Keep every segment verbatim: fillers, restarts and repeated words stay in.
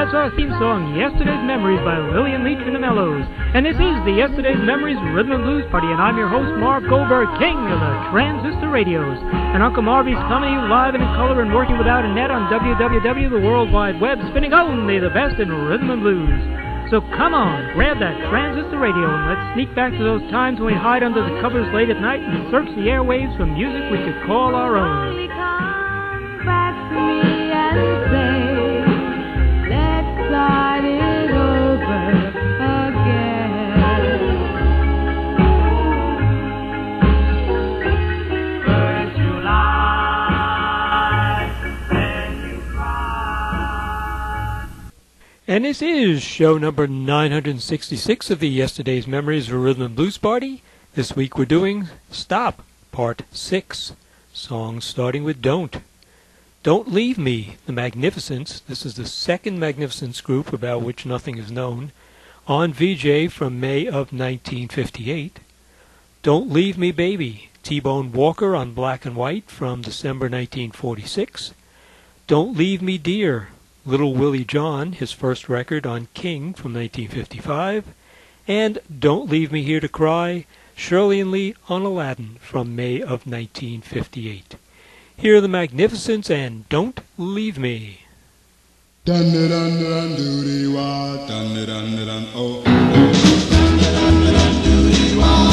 That's our theme song, Yesterday's Memories by Lillian Leach and the Mellows. And this is the Yesterday's Memories Rhythm and Blues Party, and I'm your host, Marv Goldberg, king of the transistor radios. And Uncle Marvy's coming to you live and in color and working without a net on w w w dot the world wide web, spinning only the best in rhythm and blues. So come on, grab that transistor radio and let's sneak back to those times when we hide under the covers late at night and search the airwaves for music we could call our own. Come back to me and say, let's start it over again. First you lie, then you cry. And this is show number nine hundred sixty-six of the Yesterday's Memories of a Rhythm and Blues Party. This week we're doing Stop, Part six. Songs starting with Don't. Don't Leave Me, the Magnificents. This is the second Magnificents group about which nothing is known. On V J from May of nineteen fifty-eight. Don't Leave Me Baby, T-Bone Walker on Black and White from December nineteen forty-six. Don't Leave Me Dear, Little Willie John, his first record on King from nineteen fifty-five. And Don't Leave Me Here to Cry, Shirley and Lee on Aladdin from May of nineteen fifty-eight. Here are the Magnificents and Don't Leave Me. Dun dun dun dun doo wah, dun dun dun oh oh, dun dun dun doo wah.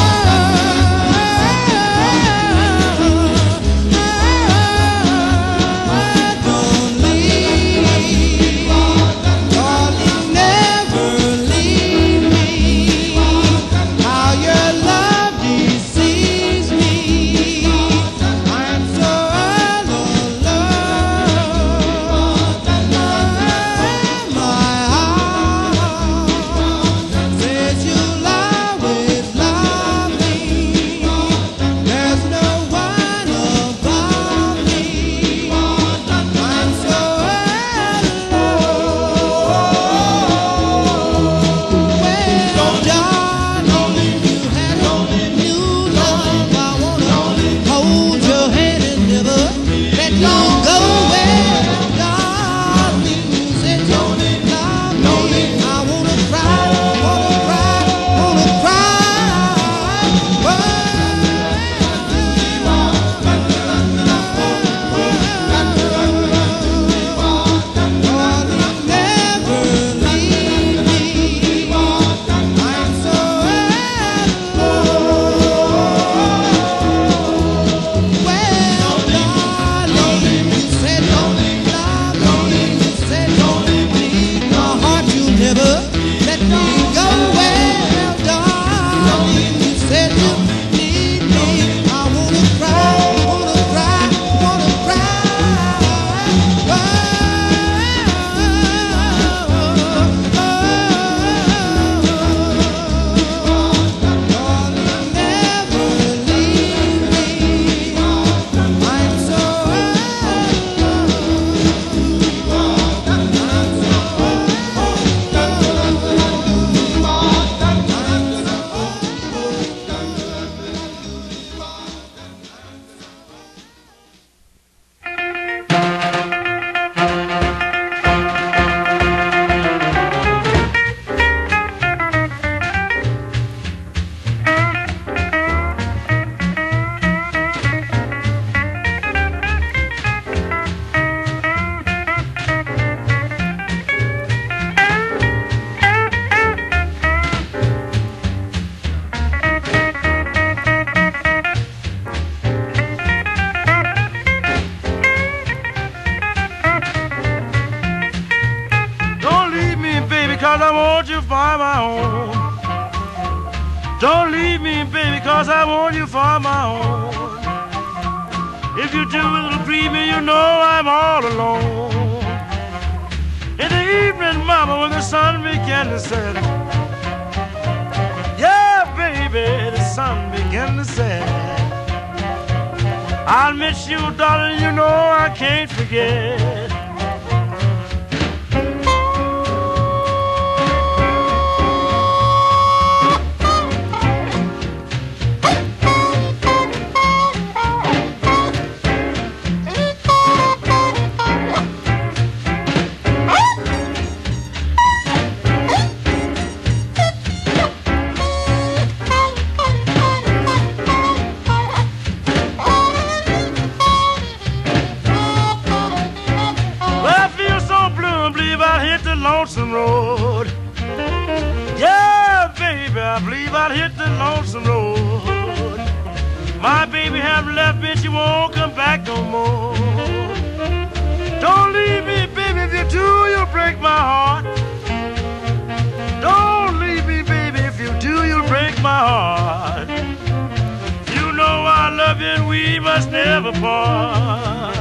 I'll miss you, darling, you know I can't forget. baby have left me, she won't come back no more. Don't leave me, baby, if you do, you'll break my heart. Don't leave me, baby, if you do, you'll break my heart. You know I love you and we must never part.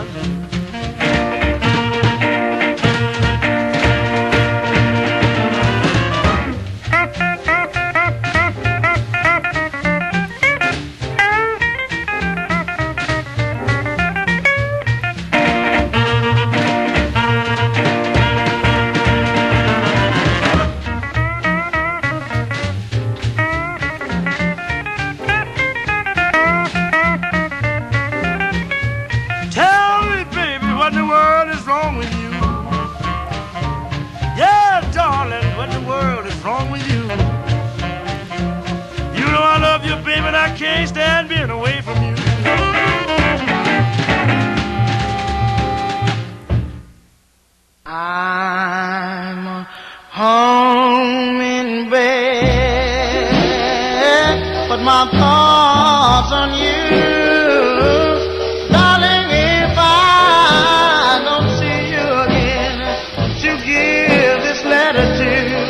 I can't stand being away from you. I'm home in bed, but my thoughts on you. Darling, if I don't see you again, to give this letter to.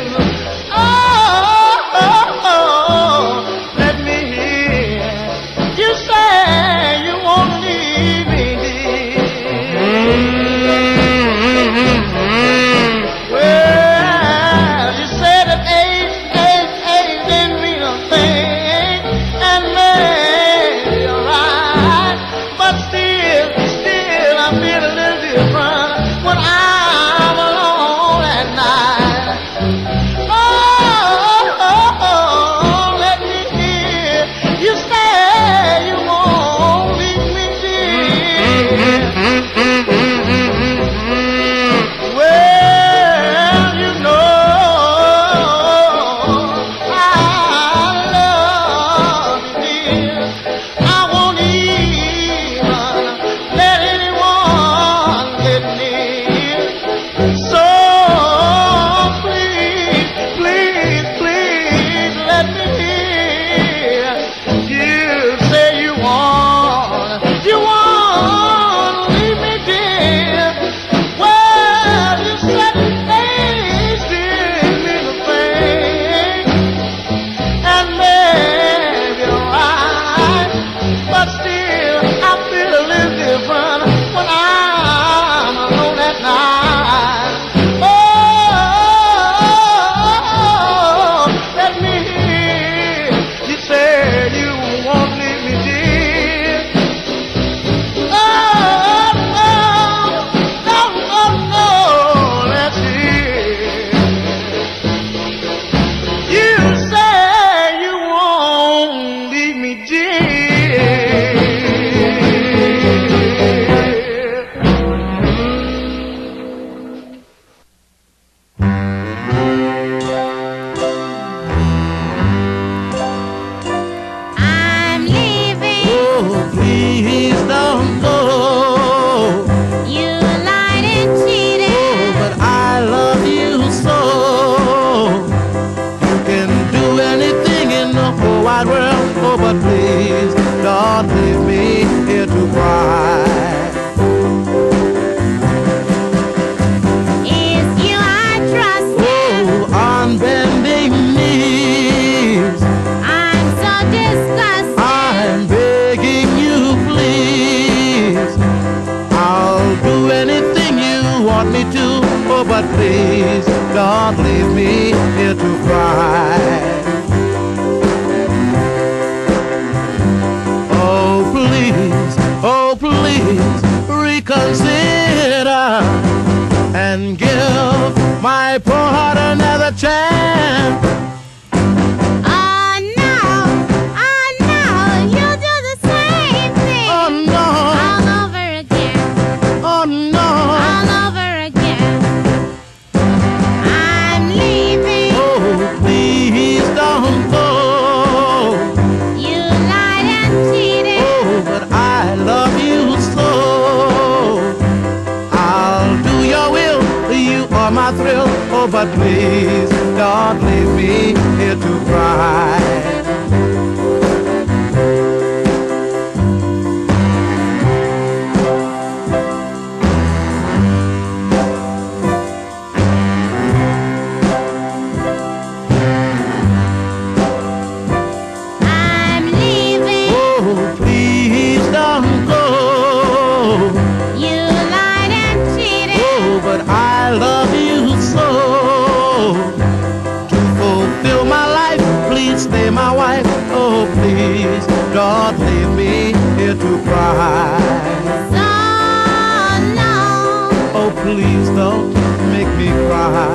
Please don't leave me here to cry. Oh please, oh please, reconsider and give my poor heart another chance. Oh no, oh no, you do the same thing. Oh no, all over again. Oh no, all over again. I'm leaving. Oh please don't go. You lied and cheated. Oh, but I love you so. I'll do your will, you are my thrill. Oh, but please don't leave me here to cry. say my wife, oh please, don't leave me here to cry. So long, Oh please don't make me cry.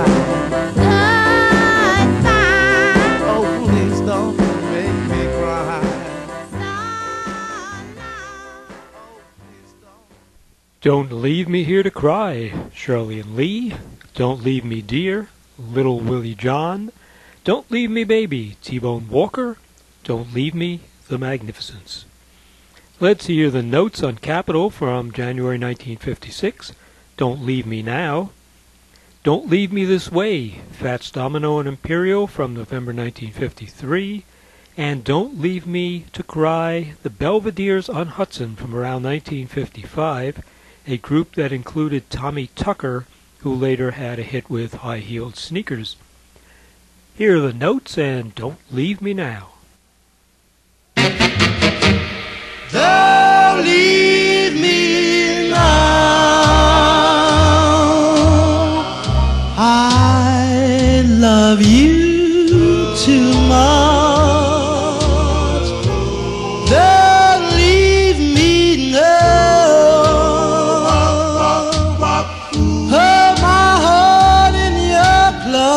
goodbye. Oh please don't make me cry. So long. Oh please don't. Don't Leave Me Here to Cry, Shirley and Lee. Don't Leave Me Dear, Little Willie John. Don't Leave Me Baby, T-Bone Walker. Don't Leave Me, The Magnificents. Let's hear the notes on Capitol from January nineteen fifty-six. Don't Leave Me Now. Don't Leave Me This Way, Fats Domino and Imperial from November nineteen fifty-three. And Don't Leave Me to Cry, the Belvederes on Hudson from around nineteen fifty-five, a group that included Tommy Tucker, who later had a hit with High-Heeled Sneakers. Here are the notes and Don't Leave Me Now. Don't leave me now. I love you too much. Don't leave me now. Hold my heart in your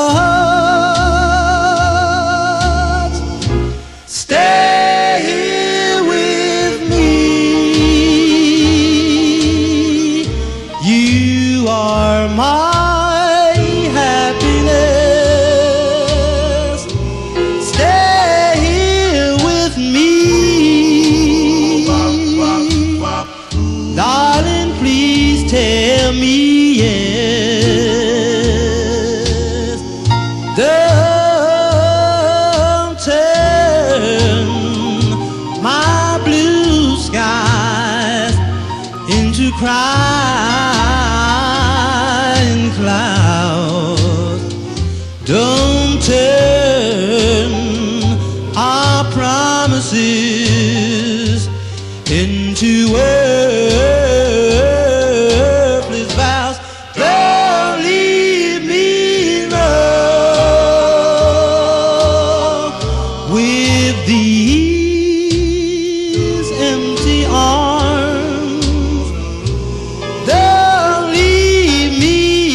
clutch. Stay here with me. You are my happiness. Stay here with me. Darling, please tell me yes. Don't turn my blue skies into crying clouds. Don't turn our promises into worthless vows. Don't leave me now with these empty arms. Don't leave me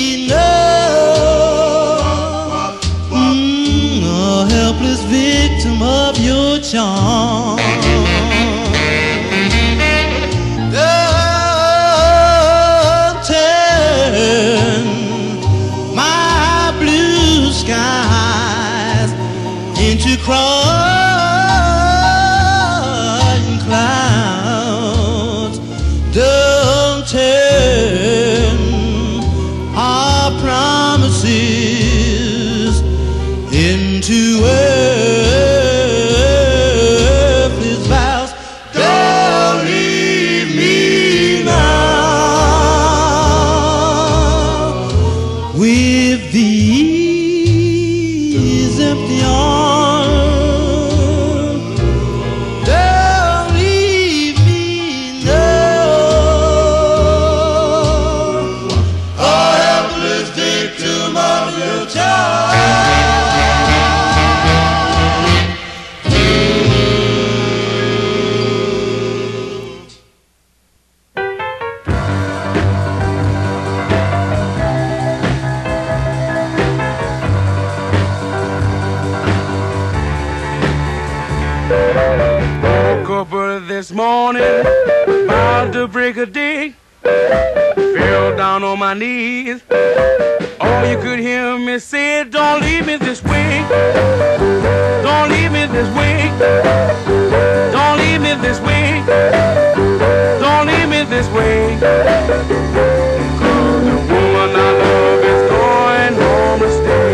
now, mm, a helpless victim of your charm. Don't turn my blue skies into crying clouds. Don't turn our promises into worthless vows. Don't leave me now with these empty arms. Don't leave me now, a helpless victim of your charm. Woke up early this morning, about to break a day. Fell down on my knees. All you could hear me say, don't leave me this way. Don't leave me this way. Don't leave me this way. Don't leave me this way. 'Cause the woman I love is going home to stay.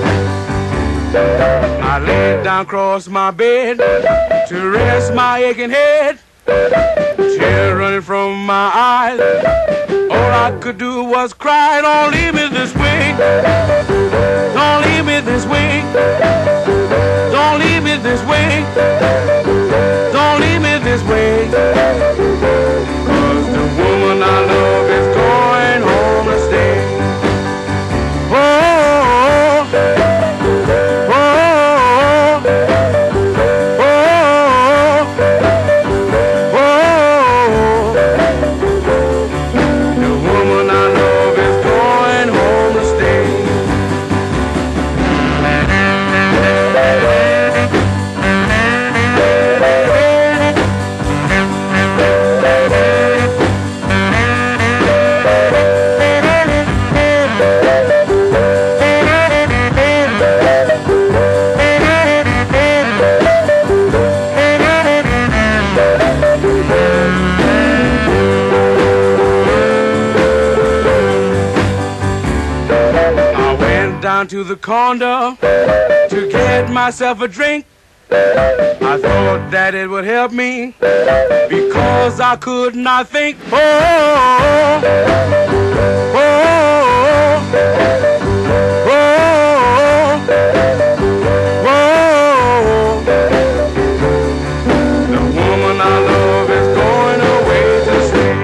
I laid down across my bed to rest my aching head. Tears running from my eyes. All I could do was cry. Don't leave me this way. Don't leave me this way. Don't leave me this way. Don't leave me this way. 'Cause the woman I love is going home to stay. Oh, oh, oh, oh. down to the corner to get myself a drink. I thought that it would help me because I could not think. Oh, oh, oh, oh, oh. The woman I love is going away to stay.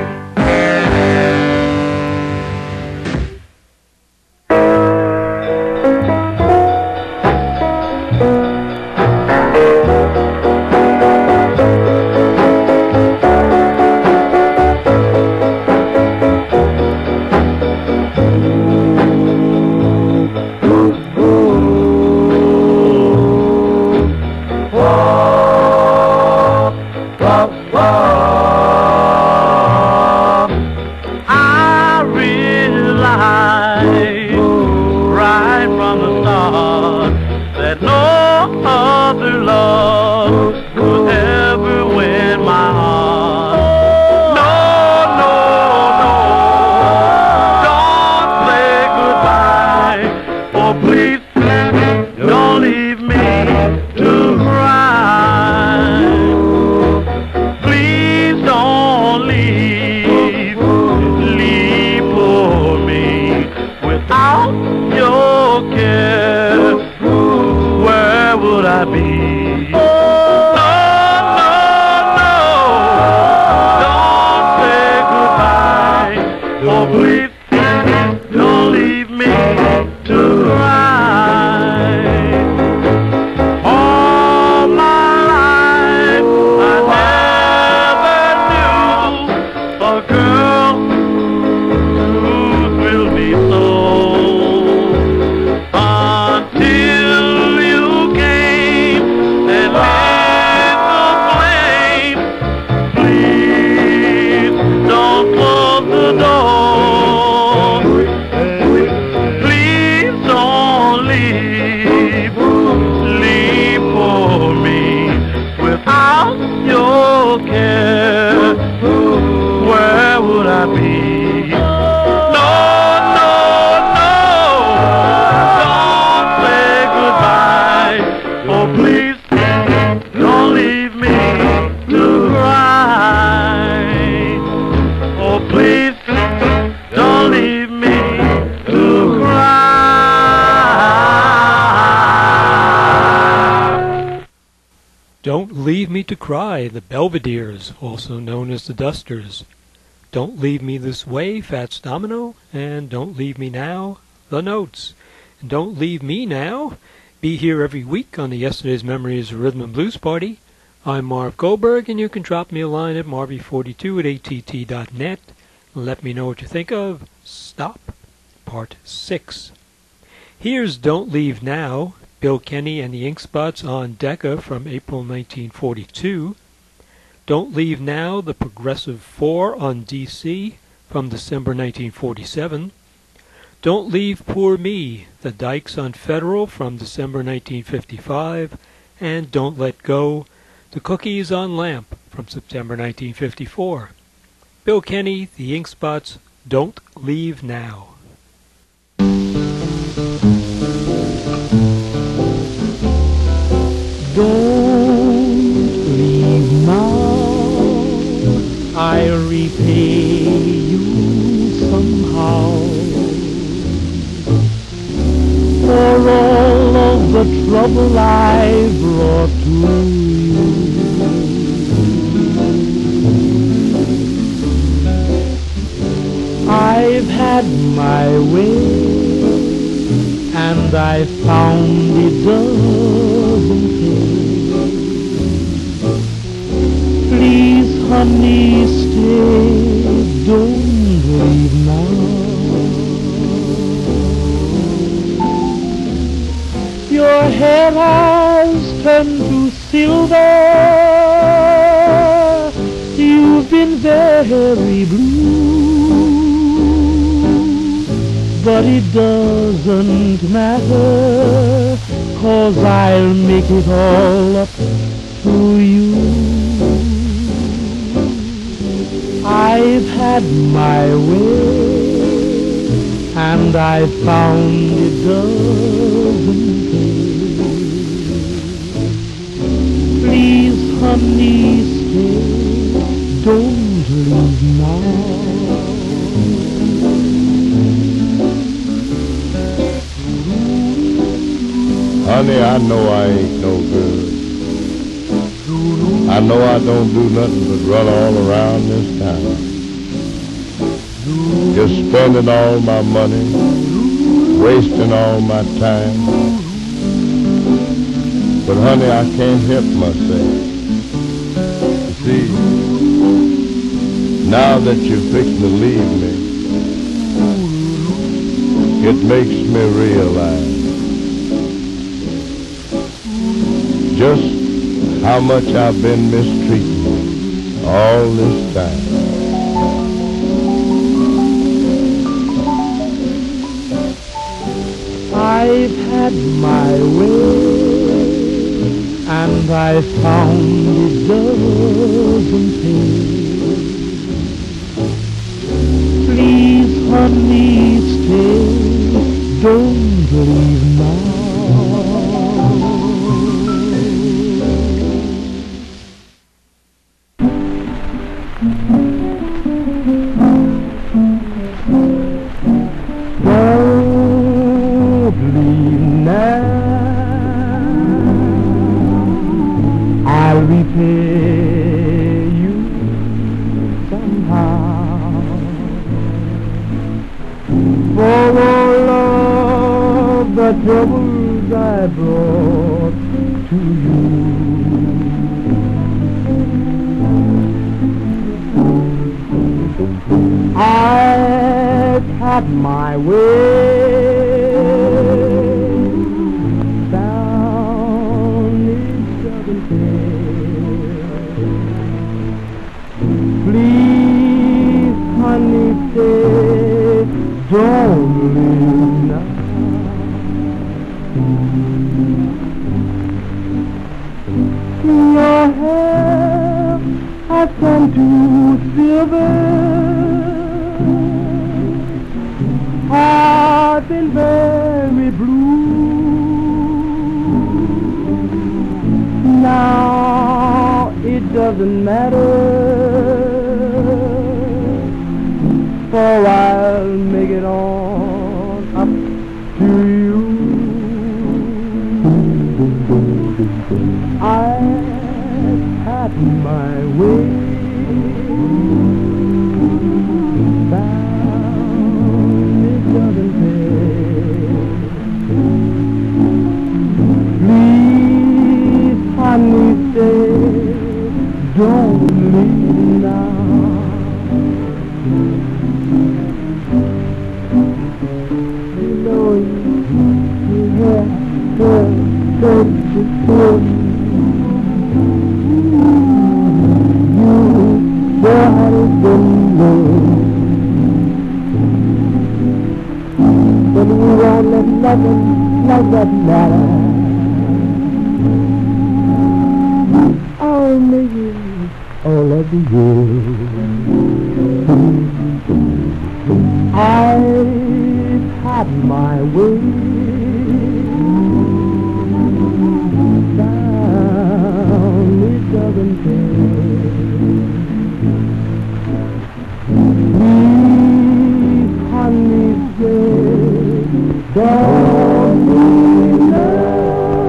Don't Leave Me to Cry, the Belvederes, also known as the Dusters. Don't Leave Me This Way, Fats Domino, and Don't Leave Me Now, the Notes. And Don't Leave Me Now, be here every week on the Yesterday's Memories Rhythm and Blues Party. I'm Marv Goldberg, and you can drop me a line at marvy forty-two at A T T dot net and let me know what you think of Stop, Part six. Here's Don't Leave Now, Bill Kenny and the Ink Spots on Decca from April nineteen forty-two. Don't Leave Now, the Progressive Four on D C from December nineteen forty-seven. Don't Leave Poor Me, the Dykes on Federal from December nineteen fifty-five. And Don't Let Go, the Cookies on Lamp from September nineteen fifty-four. Bill Kenny, the Ink Spots, Don't Leave Now. Don't leave now, I repay you somehow for all of the trouble I brought to you. I've had my way and I found it doesn't pay. Please, honey, stay, don't leave now. Your hair has turned to silver, you've been very blue, but it doesn't matter, 'cause I'll make it all up to you. I've had my way and and I found it doesn't pay. Please, honey, stay, don't leave now. Honey, I know I ain't no good. I know I don't do nothing but run all around this town. Just spending all my money, wasting all my time. But honey, I can't help myself. You see, now that you're fixing to leave me, it makes me realize just how much I've been mistreated all this time. I've had my way, and I found it doesn't pay. Please, honey, stay, don't leave now. I'll repay you somehow for all of the troubles I brought to you. I've had my way please, honey, stay, don't leave now. Your hair has turned to silver. I've been very blue. Now it doesn't matter, for I'll make it on up to you. I've had my way, found it doesn't pay. Please, honey, stay, don't leave now. You know you have to go to school. You got it been low. But we won't let nothing like that matter. I'll make it all of you. I've had my way, down it doesn't pay. Please, honey, stay, don't leave now.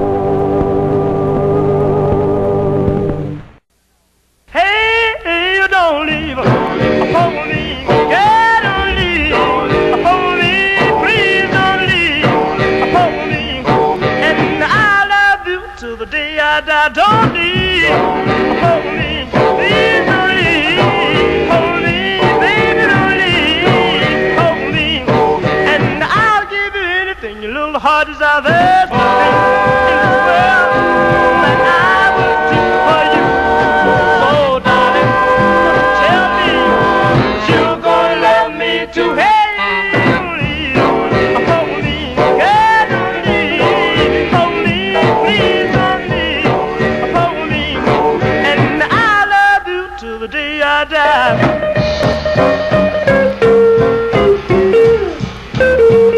Hey, you don't leave for me, girl, don't leave for me, please don't leave for me, and I love you till the day I die. Don't leave for me, please don't leave for me, baby, don't leave for me, and I'll give you anything your little heart desires. There's nothing in this world that I would do for you. So darling, tell me you're gonna love me too. Hey, don't leave for me, girl, don't leave for me, please don't leave for me, and I love you till the day I die.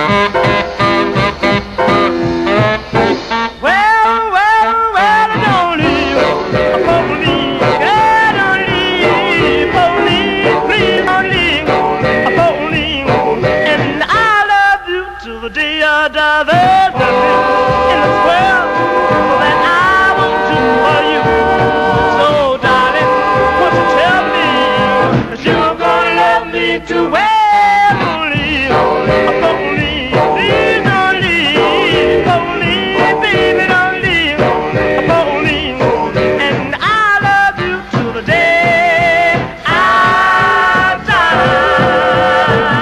Well, well, well, don't leave for me. Yeah, don't leave for me. Please don't leave for me. And I love you till the day I die. There's nothing in this world that I won't do for you. So, darling, won't you tell me that you're gonna love me too well? Don't leave for me. Please don't leave for me. Baby, don't leave for me. And I love you till the day I die.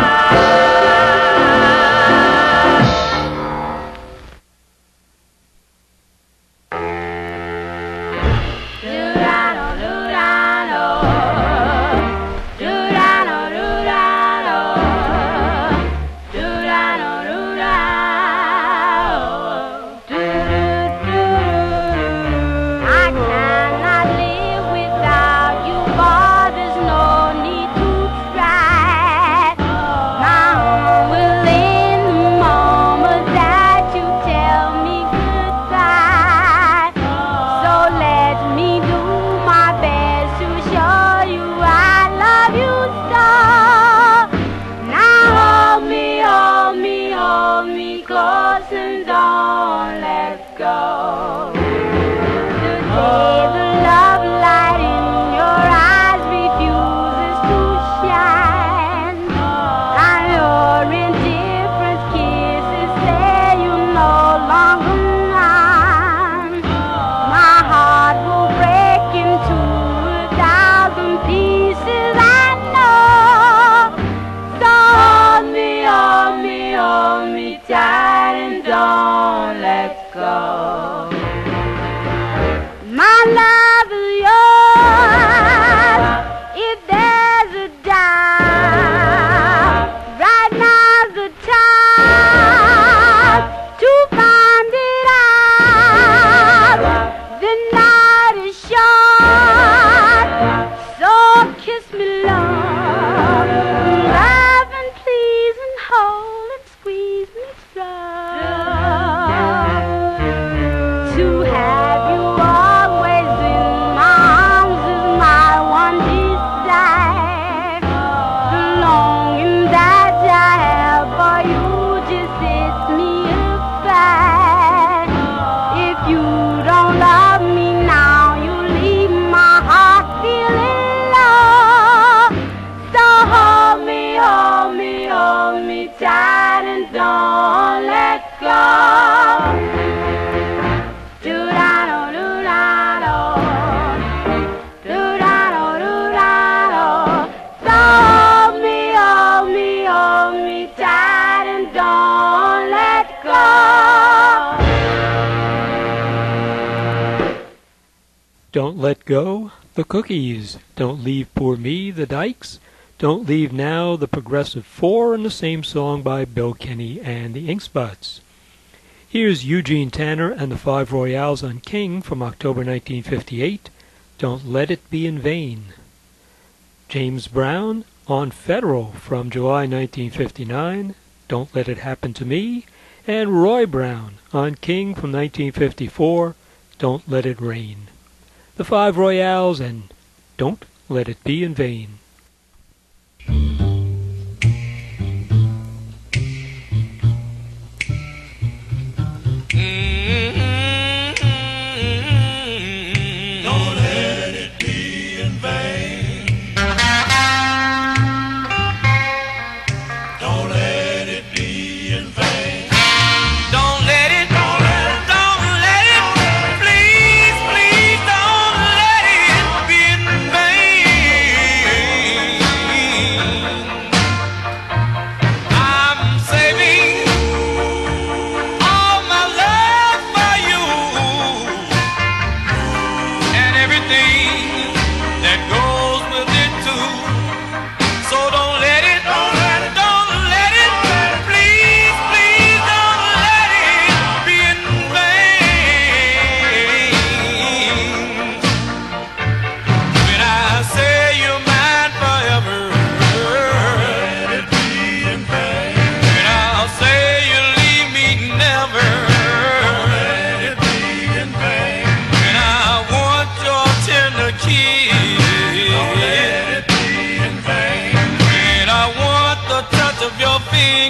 I cannot live without you, boy, there's no need to try. My home will end the moment that you tell me goodbye. So let me do my best to show you I love you so. Now hold me, hold me, hold me close and don't let go. Today the love light in your eyes refuses to shine, and your indifferent kisses say you're no longer mine. My heart will break into a thousand pieces, I know. So hold me, hold me, hold me tight and don't let go. My love is yours if there's a doubt. Right now's the time to find it out. The night is short, so kiss me, love. Love and please and hold and squeeze me strong. To have you always in my arms is my one desire. The longing that I have for you just sets me afire. If you don't love me now, you leave my heart feeling low. So hold me, hold me, hold me tight and don't let go. Do-da-do, do-da-do. Do-da-do, do-da-do. So hold me, hold me, hold me tight and don't let go. Don't Let Go, the Cookies. Don't Leave Poor Me, the Dykes. Don't Leave Now, the Progressive Four, and the same song by Bill Kenny and the Inkspots. Here's Eugene Tanner and the Five Royales on King from October nineteen fifty-eight, Don't Let It Be in Vain. James Brown on Federal from July nineteen fifty-nine, Don't Let It Happen to Me. And Roy Brown on King from nineteen fifty-four, Don't Let It Rain. The Five Royales and Don't Let It Be in Vain. Don't let it be in vain. Don't let it be in vain. Don't let it, don't let it, don't let it, please, please don't let it be in vain.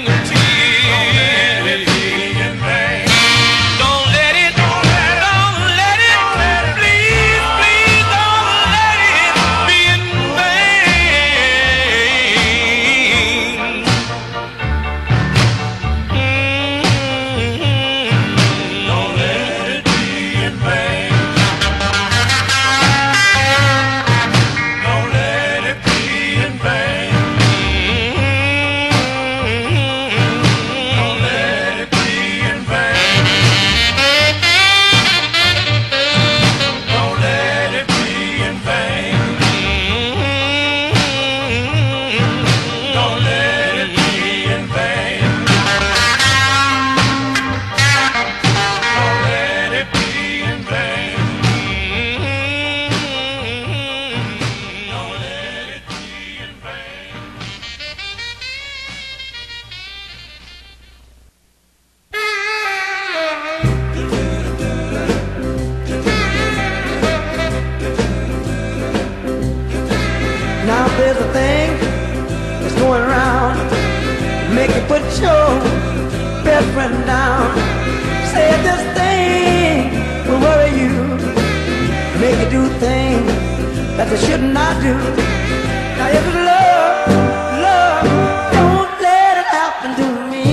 there's a thing that's going around, make you put your best friend down. Say this thing will worry you, make you do things that you should not do. Now if it's love, love, don't let it happen to me.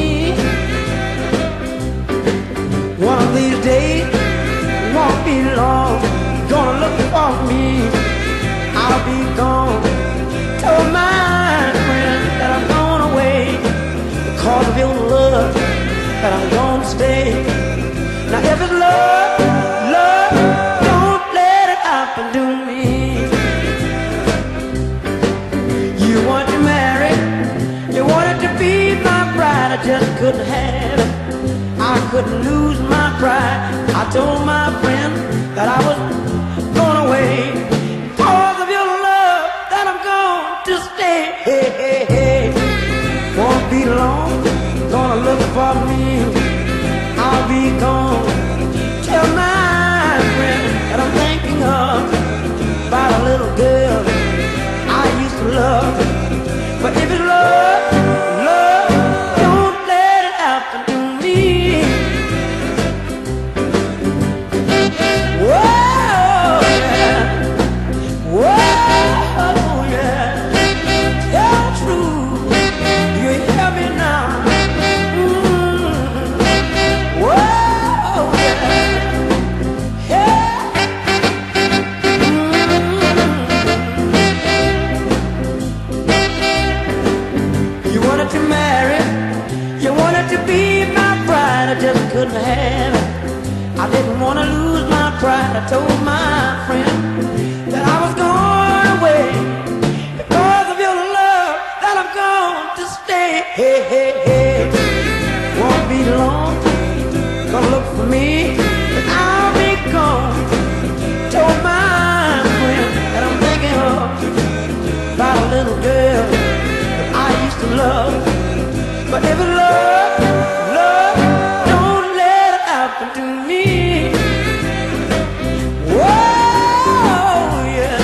One of these days, won't be long, gonna look for me. I'll be gone. Told my friend that I'm going away because of your love, that I'm gonna stay. Now if it's love, love, don't let it happen to me. You want to marry, you wanted to be my bride, I just couldn't have it. I couldn't lose my pride. I told my friend that I was going away because of your love, that I'm going to stay. Hey, hey, hey. Won't be long, gonna look for me. I'll be gone. Tell my friend that I'm thinking of about a little girl I used to love. But if it's love, love, don't let it happen to me. Whoa, yeah. Whoa, yeah. Tell the truth. Do you hear me now? Mm. Whoa, yeah. Yeah. Mm. You wanted to marry, you wanted to be my bride, I just couldn't have it. I didn't want to lose my pride. I told my friend that I was going away because of your love, that I'm going to stay. Hey, hey, hey. Won't be long, gonna look for me, but I'll be gone. Told my friend that I'm thinking of about a little girl that I used to love. But if it's love, love, don't let it happen to me. Whoa, yeah.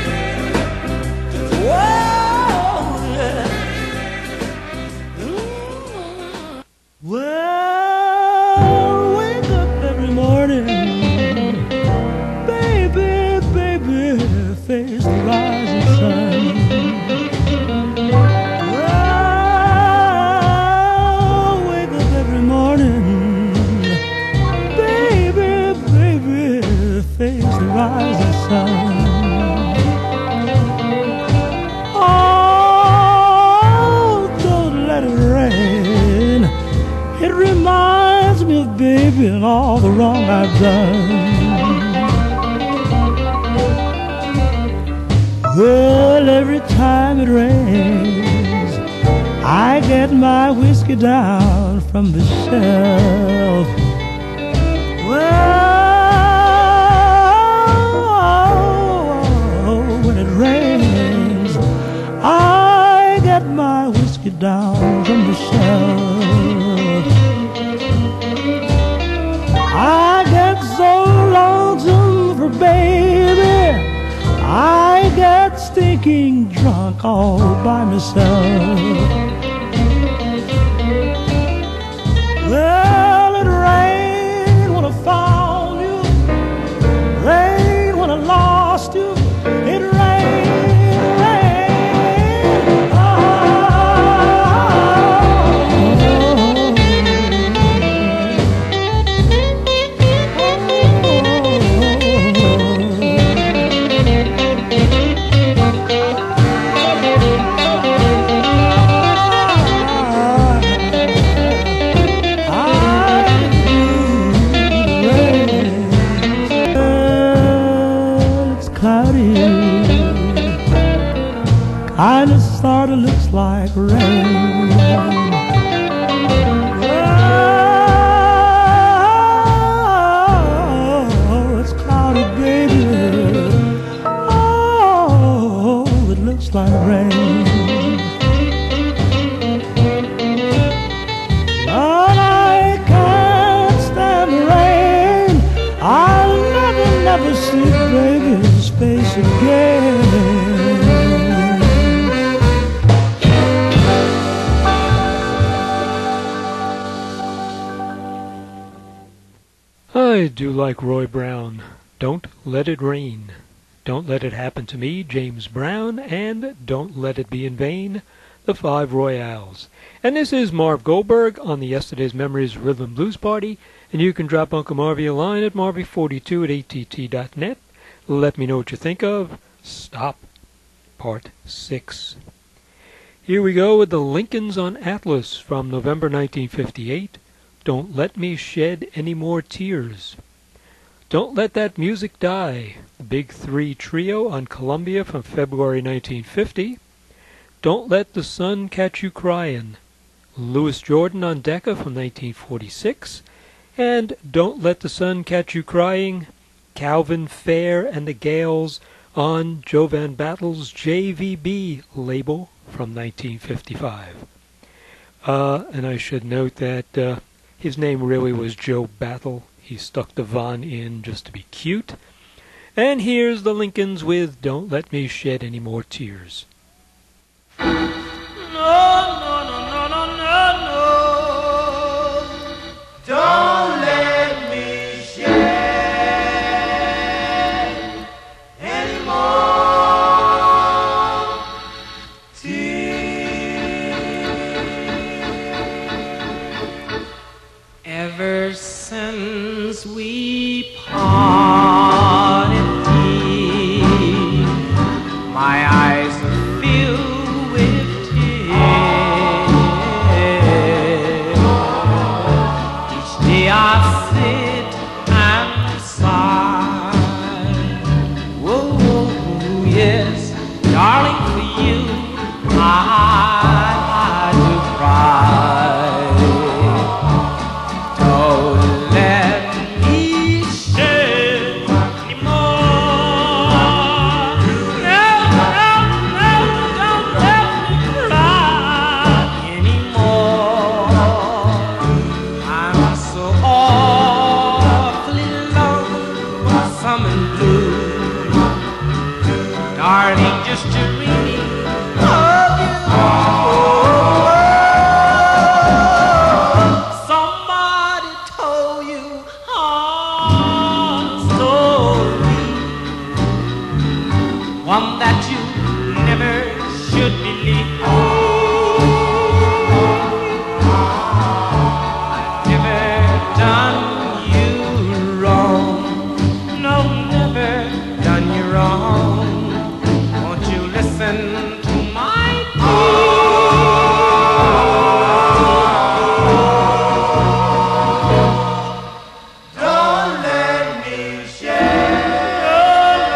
Whoa, yeah. Mm. Well, wake up every morning, baby, baby, face the rising sun. Well, wake up every morning, baby, baby, face the rising sun. Oh, don't let it rain. It reminds me of baby and all the wrong I've done. Well, every time it rains, I get my whiskey down from the shelf. Well, when it rains, I get my whiskey down from the shelf. I get so lonesome for baby, I get stinking drunk all by myself. I do like Roy Brown. Don't Let It Rain. Don't Let It Happen to Me, James Brown, and Don't Let It Be in Vain, the Five Royales. And this is Marv Goldberg on the Yesterday's Memories Rhythm and Blues Party, and you can drop Uncle Marvy a line at marvy forty-two at A T T dot net. Let me know what you think of Stop, Part six. Here we go with the Lincolns on Atlas from November nineteen fifty-eight. Don't Let Me Shed Any More Tears. Don't Let That Music Die, the Big Three Trio on Columbia from February nineteen fifty. Don't Let the Sun Catch You Cryin', Louis Jordan on Decca from nineteen forty-six. And Don't Let the Sun Catch You Crying, Calvin Fair and the Gales on Joe Van Battle's J V B label from nineteen fifty-five. Uh, and I should note that uh, his name really was Joe Battle. He stuck the Von in just to be cute. And here's the Lincolns with Don't Let Me Shed Any More Tears. No, no, no, no, no, no, no. Don't let me shed any more tears. Ever since we parted, dear, my eyes are filled with tears. Each day I sit and sigh. Whoa, yes, darling, for you I do cry. Don't let me shed any more. No, no, no, don't let me cry anymore. I'm so awfully lonesome and blue, darling, just to dream of you. Somebody told you a story, one that you never should believe. I've never done you wrong. No, never done you wrong. Won't you listen to my plea? Don't let me shed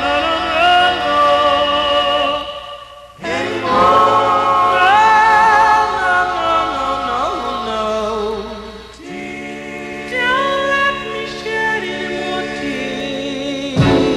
any more. No, no, no, no, no, no. Don't let me shed any more tears.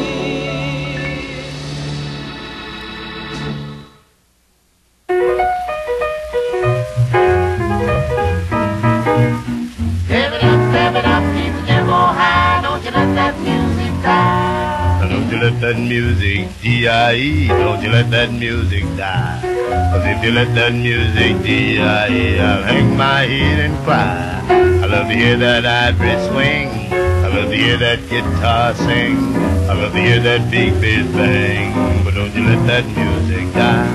Give it up, give it up, keep the tempo high. Don't you let that music die. Don't you let that music D I E, don't you let that music die. Cause if you let that music D I E, I'll hang my head and cry. I love to hear that ivory swing, I love to hear that guitar sing, I love to hear that big bass bang. But don't you let that music die.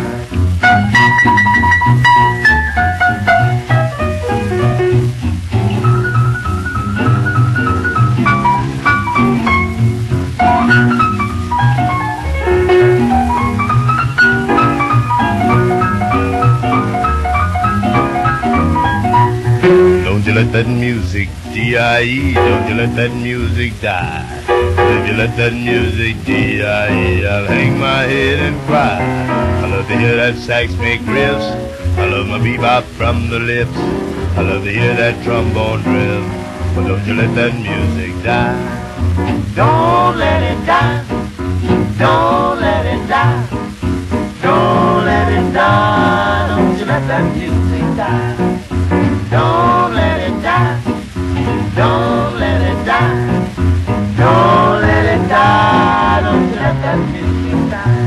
Don't you let that music D I E, don't you let that music die. If you let that music D I E, I'll hang my head and cry. I love to hear that sax make riffs, I love my bebop from the lips, I love to hear that trombone drill. But don't you let that music die. Don't let it die. Don't let it die. Don't let it die. Don't you let that music die. Don't let it die. Don't let it die. Don't let it die. Don't you let that music die.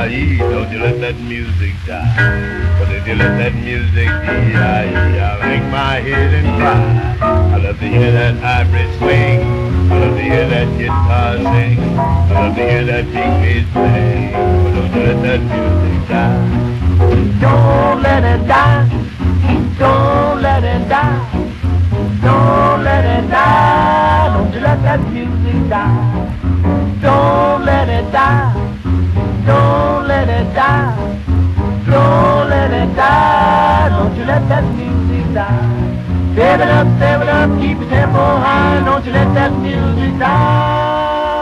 I E, don't you let that music die. But if you let that music D I E, I'll hang my head and cry. I love to hear that hybrid swing. I love to hear that guitar sing. I love to hear that pigface play. But don't you let that music die. Don't let it die. Don't let it die. Don't let it die. Don't you let that music die. Don't let it die. Don't let it die. Don't let it die. Don't you let that music die. Step it up, step it up, keep your tempo high. Don't you let that music die.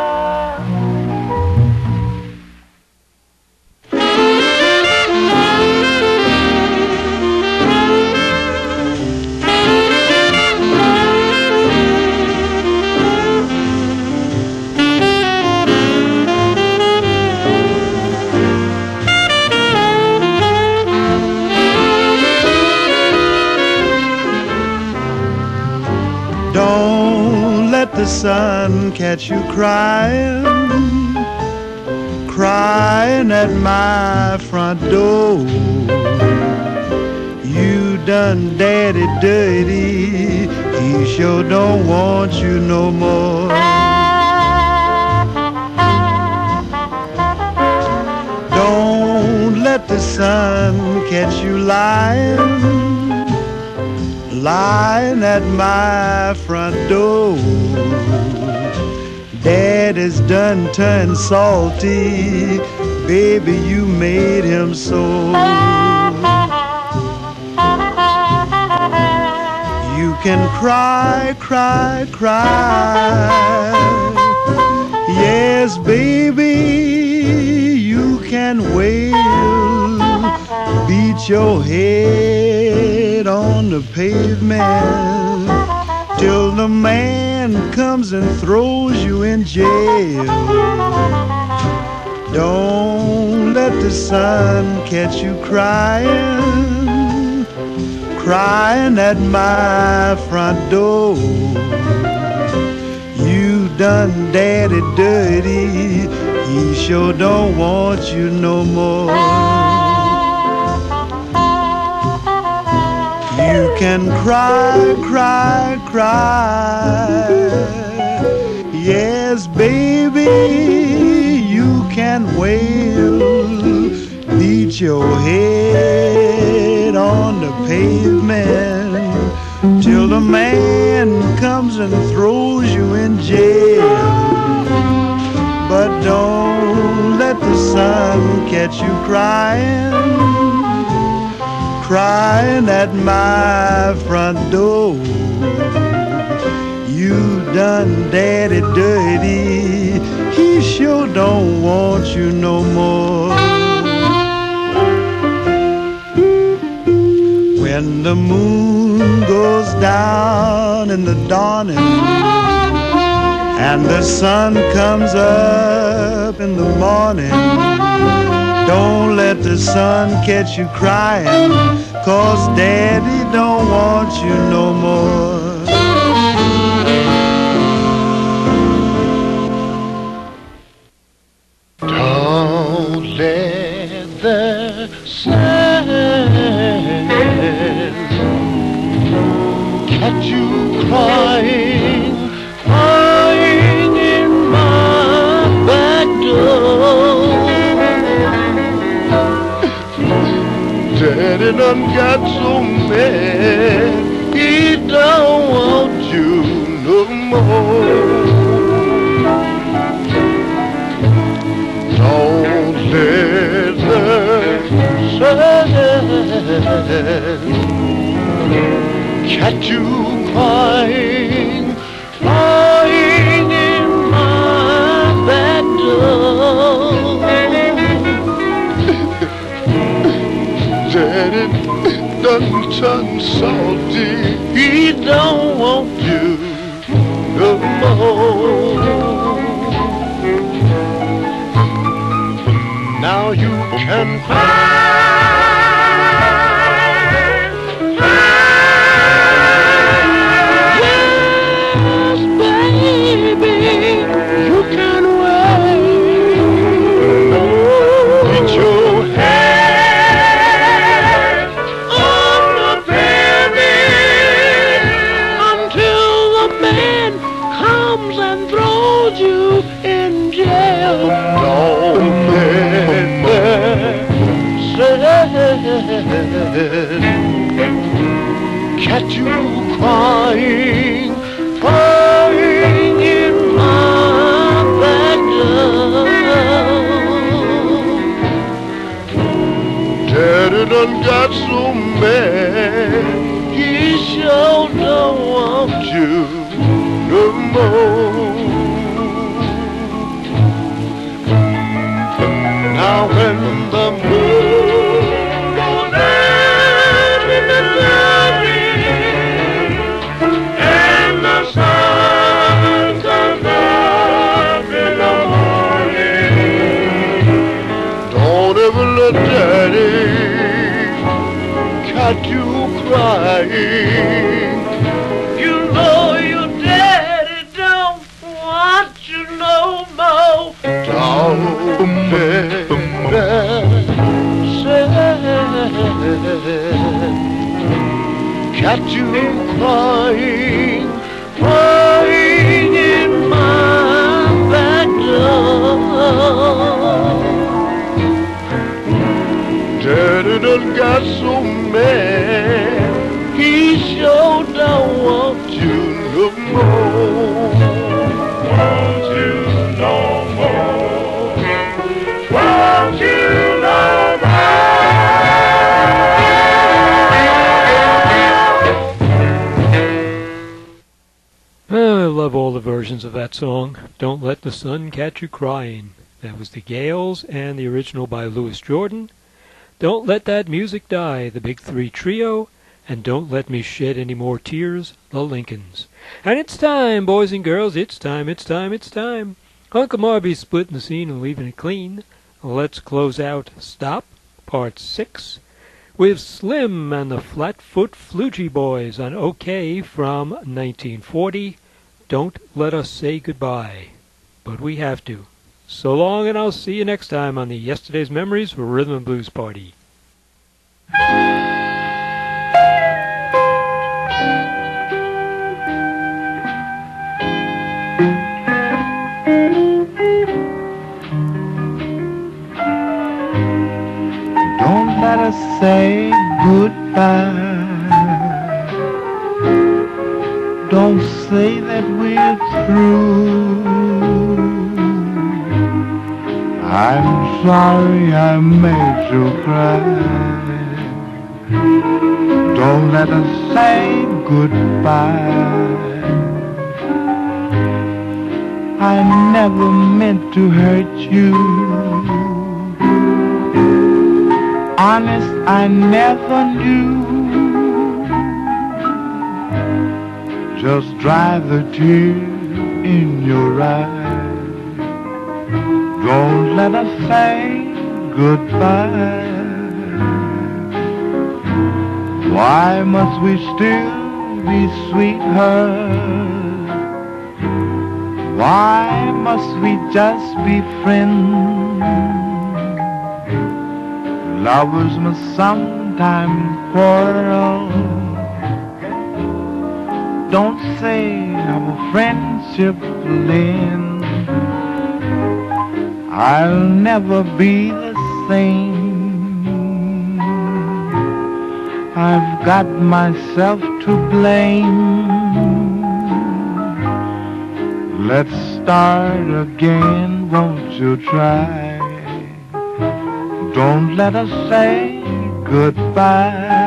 Don't let the sun catch you crying, crying at my front door. You done daddy dirty, he sure don't want you no more. Don't let the sun catch you lying, lying at my front door. Daddy's done turned salty, baby, you made him so. You can cry, cry, cry. Yes, baby, you can wail, beat your head on the pavement till the man comes and throws you in jail. Don't let the sun catch you crying, crying at my front door. You done daddy dirty, he sure don't want you no more. You can cry, cry, cry. Yes, baby, you can wail, beat your head on the pavement till the man comes and throws you in jail. But don't let the sun catch you crying, crying at my front door. You done daddy dirty, he sure don't want you no more. When the moon goes down in the dawning and the sun comes up in the morning, don't let the sun catch you crying, 'cause daddy don't want you no more. Don't let the sun catch you crying, crying in my back door. Daddy done got so mad, he don't want you no more. Don't let the sun catch you crying, crying in my back door. Daddy done turned salty, he don't want you no more. Now you can cry, cry. Yes, baby, you can wait. Beat done got so mad, he sure don't want you no more. Now when the moon goes down in the valley and the sun comes up in the morning, don't ever let Daddy catch you crying. You know your daddy don't want you no more. Don't let that sad catch you crying, crying in my back door. Daddy done got so mad, he sure don't want you no more. Want you no more. Want you no Oh, I love all the versions of that song. Don't Let the Sun Catch You Crying. That was the Gales and the original by Louis Jordan. Don't Let That Music Die, the Big Three Trio. And Don't Let Me Shed Any More Tears, the Lincolns. And it's time, boys and girls, it's time, it's time, it's time. Uncle Marby's splitting the scene and leaving it clean. Let's close out Stop, Part six, with Slim and the Flatfoot Flugie Boys on OK from nineteen forty. Don't let us say goodbye, but we have to. So long, and I'll see you next time on the Yesterday's Memories for Rhythm and Blues Party. Don't let us say goodbye. Don't say that we're through. I'm sorry I made you cry. Don't let us say goodbye. I never meant to hurt you. Honest, I never knew. Just dry the tears in your eyes. Don't let us say goodbye. Why must we still be sweethearts? Why must we just be friends? Lovers must sometimes quarrel. Don't say our friendship will end. I'll never be the same. I've got myself to blame. Let's start again, won't you try? Don't let us say goodbye.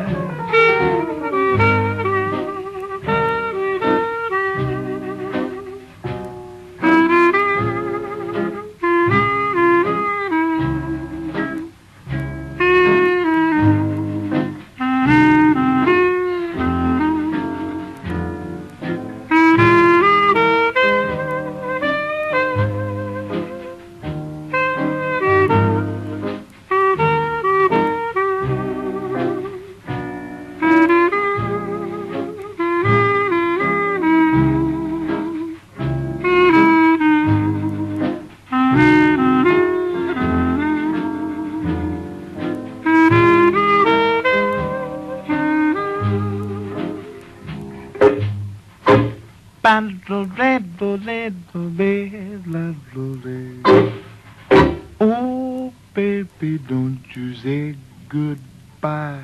Oh, baby, don't you say goodbye.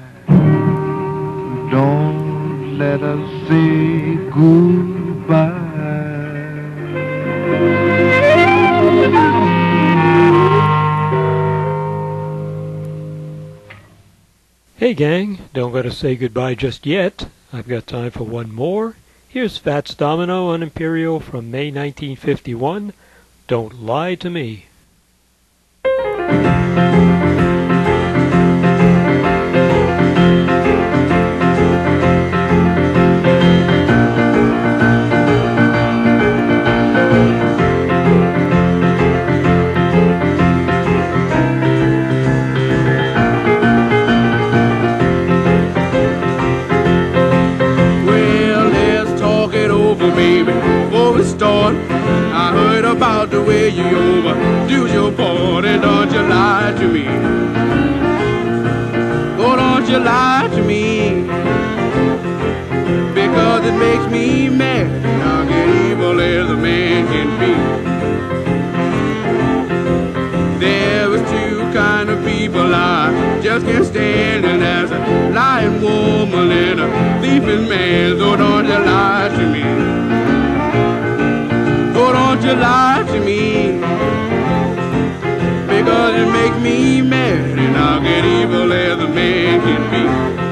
Don't let us say goodbye. Hey gang, don't gotta say goodbye just yet. I've got time for one more. Here's Fats Domino on Imperial from May nineteen fifty-one. Don't Lie to Me. I heard about the way you overdo your part, and don't you lie to me. Oh, don't you lie to me, because it makes me mad, and I'll get evil as a man can be. There was two kind of people I just can't stand, and that's a lying woman and a thieving man. So don't you lie to me. Don't you lie to me, because it makes me mad, and I'll get evil as a man can be.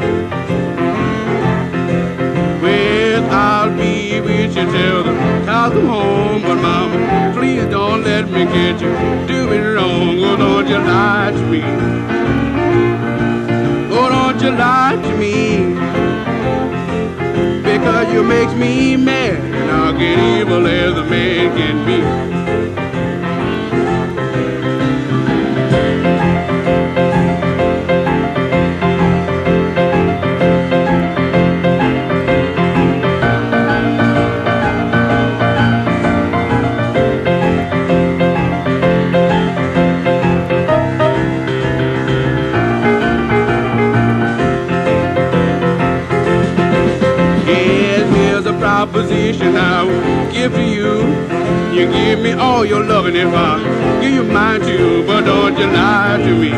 Well, I'll be with you till the cows come home, but mama, please don't let me get you doing wrong. Oh, don't you lie to me. Oh, don't you lie to me, because you make me mad, and I'll get evil as a man can be. Proposition I will give to you. You give me all your loving if I give you mine too, but don't you lie to me.